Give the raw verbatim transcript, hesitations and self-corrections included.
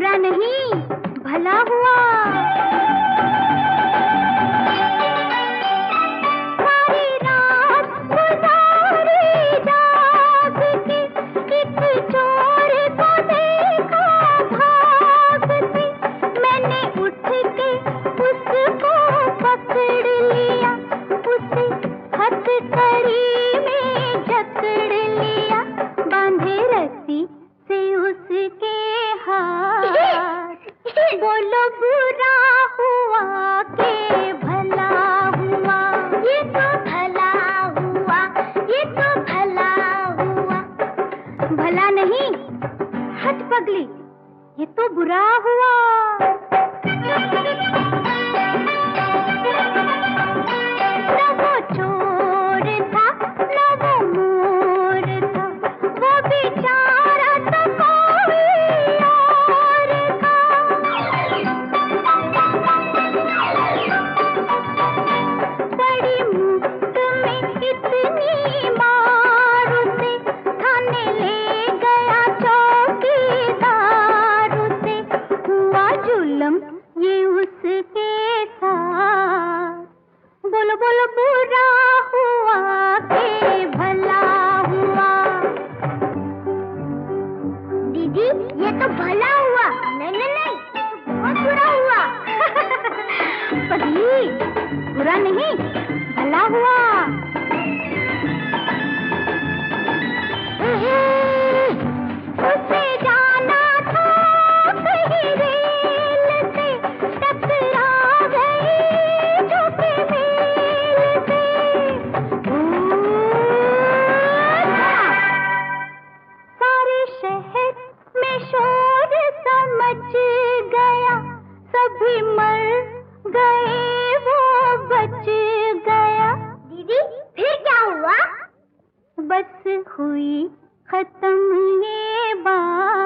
बुरा नहीं, भला हुआ। सारी रात गुजारी जाग के, एक चोर को देखा भागते। मैंने उठ के उसको पकड़ लिया, उसे हथकड़ी में जकड़ लिया, बांधे रस्सी से उसके हाथ। बोलो बुरा हुआ के भला हुआ, ये तो भला हुआ, ये तो भला हुआ। भला नहीं, हट पगली, ये तो बुरा हुआ। न वो चोर था, न वो मोर था, वो बेचारा तो कोई और था। बड़ी मुफ्त में इतनी मार उसे, थाने ले गया चौकीदार उसे। हुआ जुल्म ये उसके साथ। बोलो बोलो बुरा हुआ के भला हुआ। दीदी ये तो भला हुआ। नहीं नहीं नहीं, बहुत बुरा हुआ। पगली, बुरा नहीं, भला हुआ। उसे जाना था कहीं रेल से, टकरा गई झूठे मेल से। सारे शहर में शोर सा मच गया, सभी मर गए वो बच गया। दीदी फिर क्या हुआ? बस हुई खत्म ये बात।